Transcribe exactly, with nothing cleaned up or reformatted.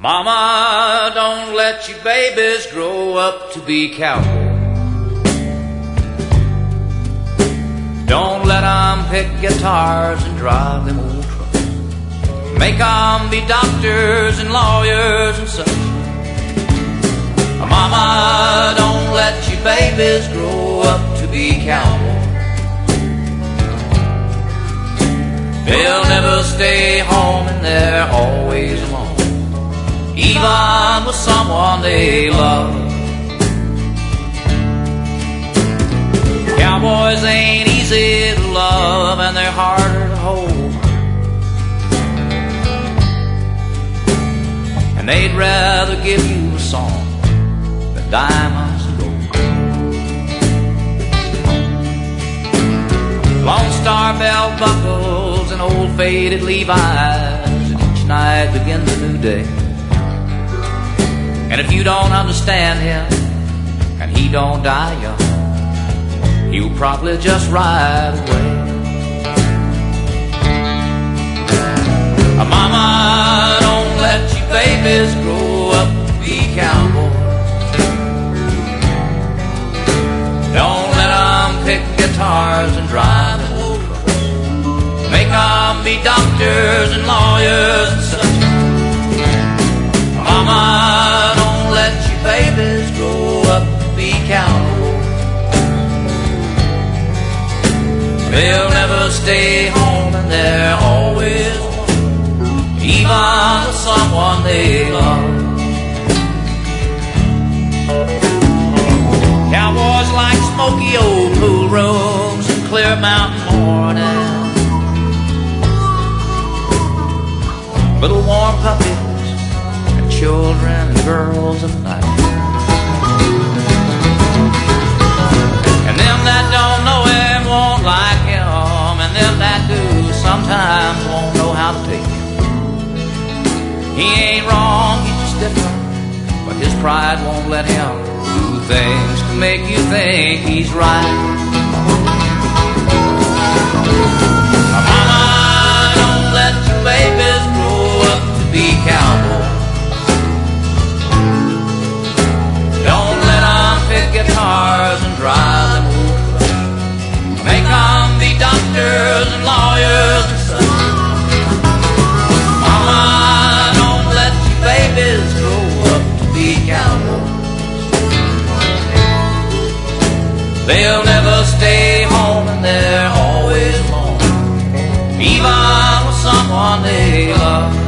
Mama, don't let your babies grow up to be cowboys. Don't let them pick guitars and drive them old trucks. Make them be doctors and lawyers and such. Mama, don't let your babies grow up to be cowboys. They'll never stay home and they're always alone, even with someone they love. Cowboys ain't easy to love and they're harder to hold, and they'd rather give you a song than diamonds and gold. Lone Star belt buckles and old faded Levi's, and each night begins a new day. And if you don't understand him and he don't die young, he'll probably just ride away. Mama, don't let your babies grow up to be cowboys. Don't let them pick guitars and drive them old trucks. Make them be doctors and lawyers and such. Mama, don't let your babies grow up to be cowboys. They'll never stay home and they're always alone, even with someone they love. Cowboys like smoky old pool rooms and clear mountain mornings, little warm puppies and children and girls of the night. And them that don't know him won't like him, and them that do sometimes won't know how to take him. He ain't wrong, he's just different, but his pride won't let him do things to make you think he's right. Mama, don't let your babies grow up to be cowboys. Don't let them pick guitars and drive them old trucks. Make them be doctors and lawyers and such. Mama, don't let your babies grow up to be cowboys. They'll never stay home and they're always alone, even with someone they love.